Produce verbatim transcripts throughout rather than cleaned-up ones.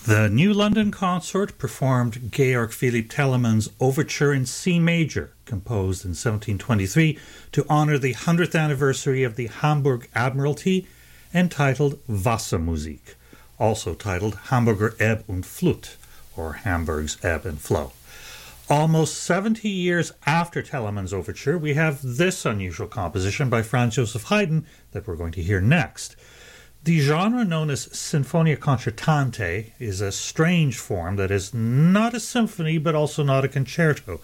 The New London Consort performed Georg Philipp Telemann's Overture in C major, composed in seventeen twenty-three to honor the hundredth anniversary of the Hamburg Admiralty, entitled Wassermusik, also titled Hamburger Ebb und Flut, or Hamburg's Ebb and Flow. Almost seventy years after Telemann's overture, we have this unusual composition by Franz Joseph Haydn that we're going to hear next. The genre known as Sinfonia Concertante is a strange form that is not a symphony but also not a concerto,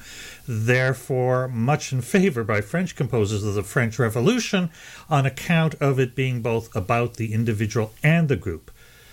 therefore much in favor by French composers of the French Revolution on account of it being both about the individual and the group.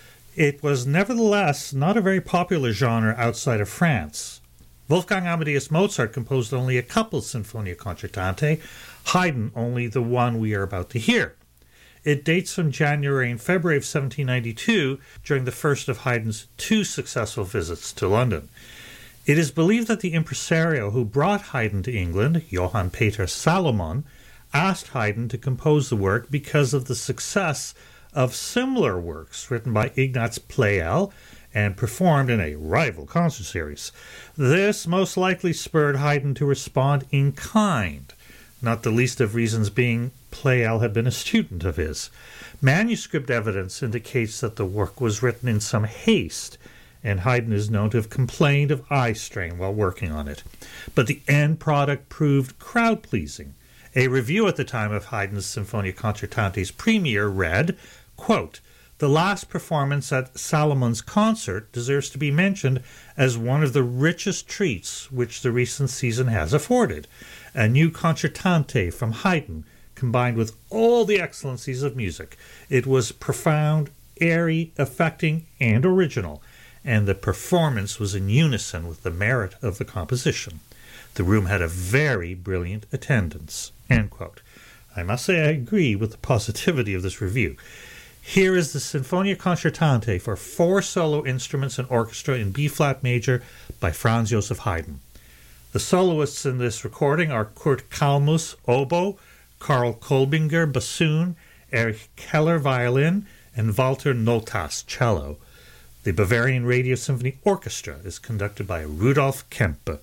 It was nevertheless not a very popular genre outside of France. Wolfgang Amadeus Mozart composed only a couple Sinfonia Concertante, Haydn only the one we are about to hear. It dates from January and February of seventeen ninety-two, during the first of Haydn's two successful visits to London. It is believed that the impresario who brought Haydn to England, Johann Peter Salomon, asked Haydn to compose the work because of the success of similar works written by Ignaz Pleyel and performed in a rival concert series. This most likely spurred Haydn to respond in kind, not the least of reasons being Pleyel had been a student of his. Manuscript evidence indicates that the work was written in some haste, and Haydn is known to have complained of eye strain while working on it. But the end product proved crowd-pleasing. A review at the time of Haydn's Sinfonia Concertante's premiere read, quote, "The last performance at Salomon's concert deserves to be mentioned as one of the richest treats which the recent season has afforded. A new concertante from Haydn, combined with all the excellencies of music. It was profound, airy, affecting, and original, and the performance was in unison with the merit of the composition. The room had a very brilliant attendance." End quote. I must say I agree with the positivity of this review. Here is the Sinfonia Concertante for four solo instruments and orchestra in B-flat major by Franz Joseph Haydn. The soloists in this recording are Kurt Kalmus, oboe, Karl Kolbinger, bassoon, Erich Keller, violin, and Walter Notas, cello. The Bavarian Radio Symphony Orchestra is conducted by Rudolf Kempe.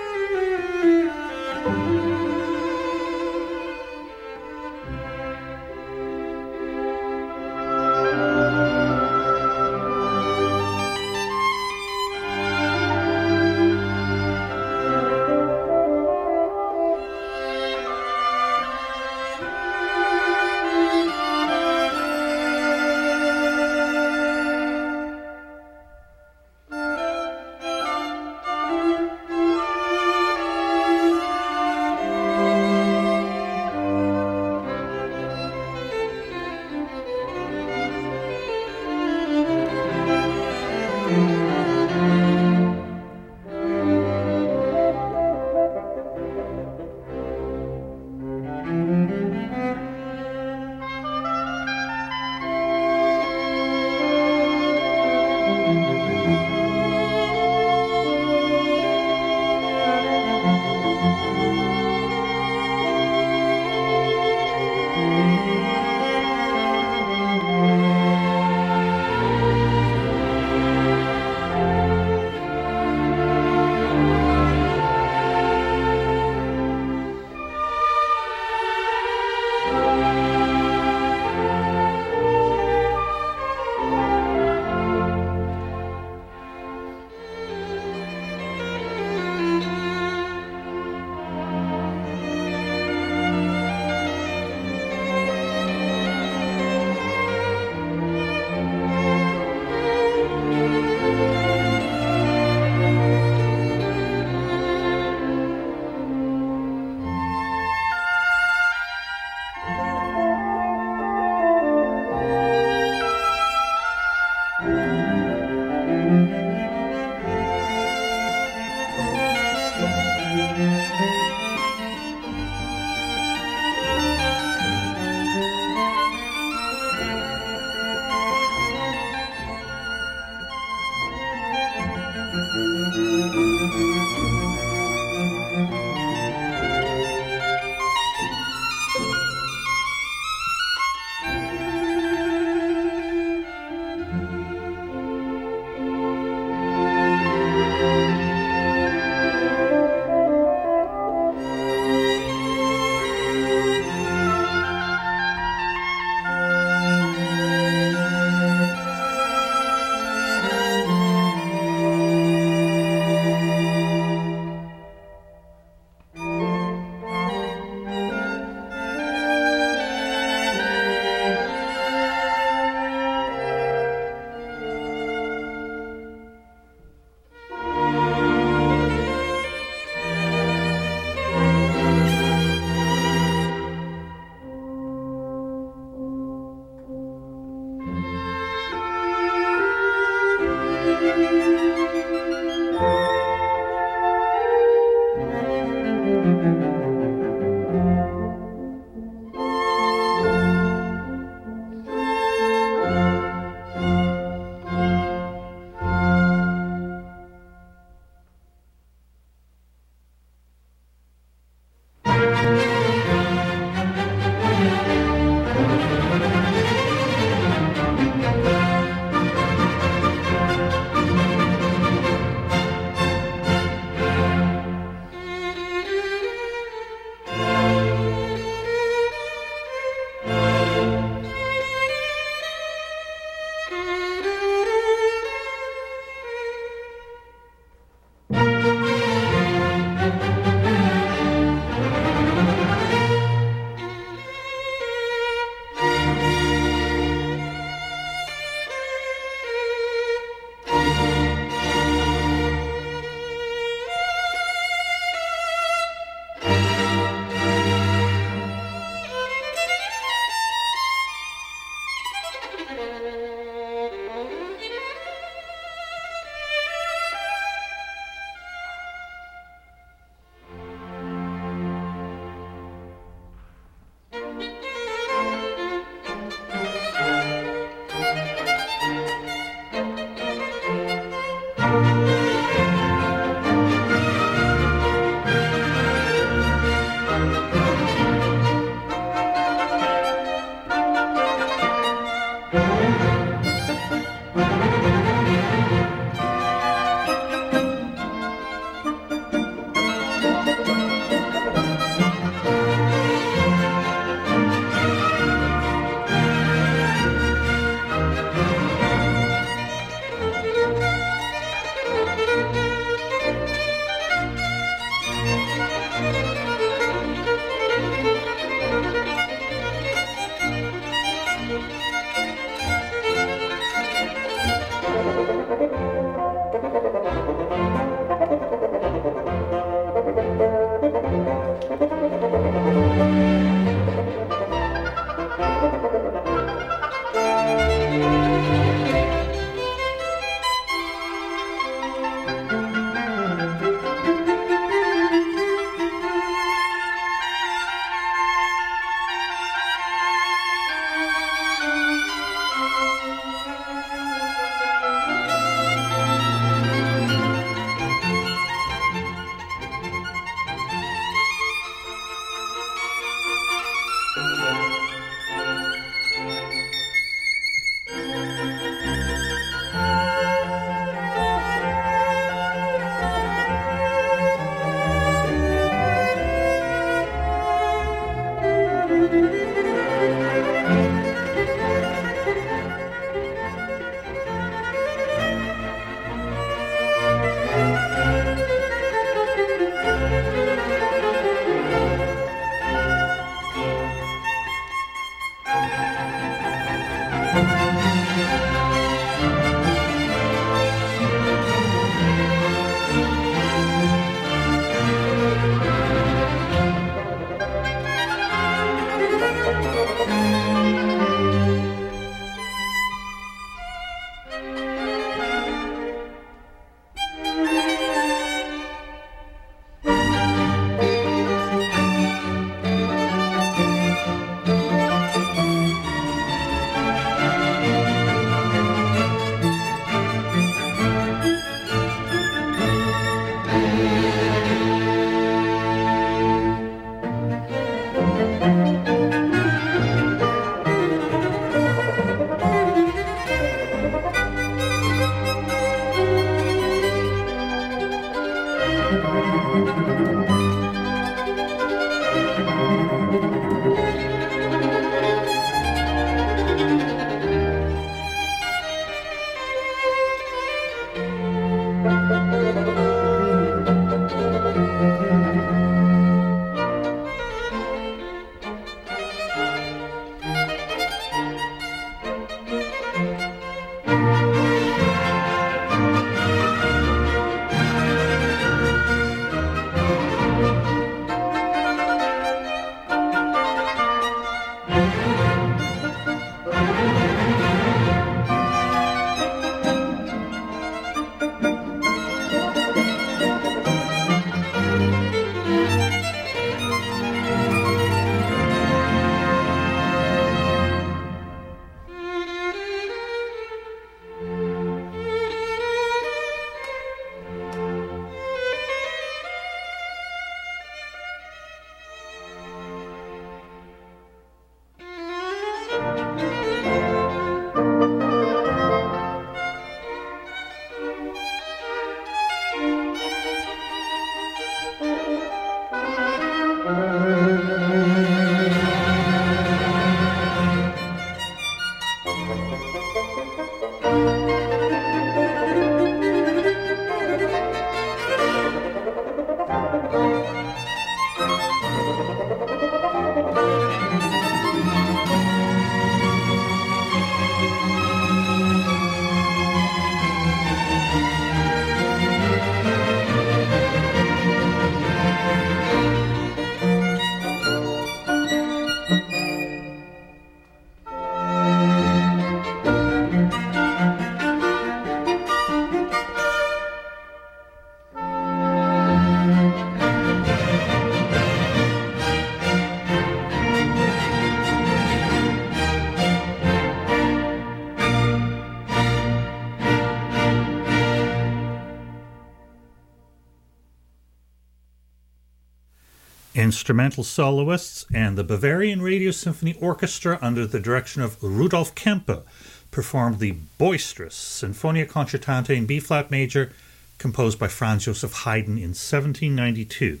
Instrumental soloists and the Bavarian Radio Symphony Orchestra under the direction of Rudolf Kempe performed the boisterous Sinfonia Concertante in B-flat major composed by Franz Joseph Haydn in seventeen ninety-two.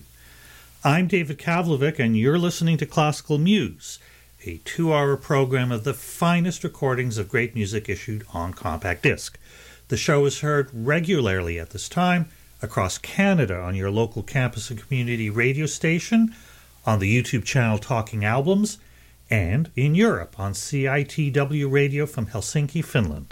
I'm David Kavlovic and you're listening to Classical Muse, a two-hour program of the finest recordings of great music issued on compact disc. The show is heard regularly at this time across Canada on your local campus and community radio station, on the YouTube channel Talking Albums, and in Europe on C I T W Radio from Helsinki, Finland.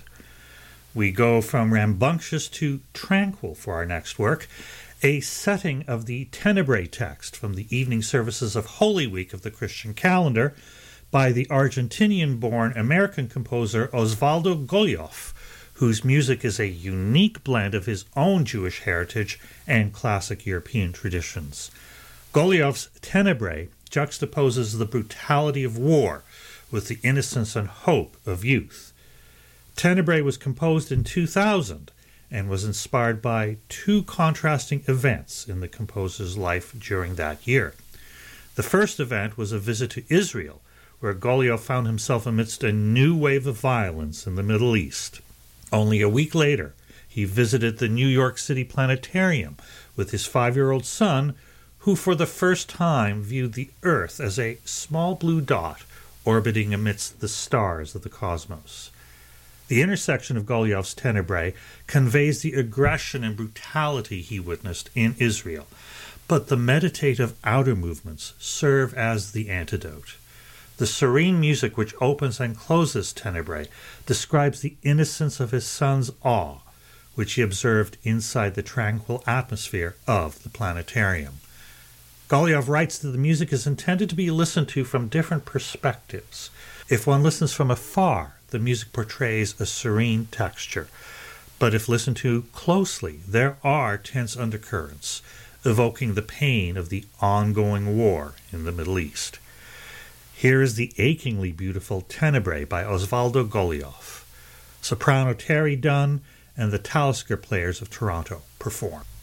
We go from rambunctious to tranquil for our next work, a setting of the Tenebrae text from the evening services of Holy Week of the Christian calendar by the Argentinian-born American composer Osvaldo Golijov, whose music is a unique blend of his own Jewish heritage and classic European traditions. Golijov's Tenebrae juxtaposes the brutality of war with the innocence and hope of youth. Tenebrae was composed in two thousand and was inspired by two contrasting events in the composer's life during that year. The first event was a visit to Israel, where Golijov found himself amidst a new wave of violence in the Middle East. Only a week later, he visited the New York City Planetarium with his five-year-old son, who for the first time viewed the Earth as a small blue dot orbiting amidst the stars of the cosmos. The intersection of Golijov's Tenebrae conveys the aggression and brutality he witnessed in Israel, but the meditative outer movements serve as the antidote. The serene music which opens and closes Tenebrae describes the innocence of his son's awe, which he observed inside the tranquil atmosphere of the planetarium. Golijov writes that the music is intended to be listened to from different perspectives. If one listens from afar, the music portrays a serene texture. But if listened to closely, there are tense undercurrents, evoking the pain of the ongoing war in the Middle East. Here is the achingly beautiful Tenebrae by Osvaldo Golijov. Soprano Terry Dunn and the Talisker Players of Toronto perform.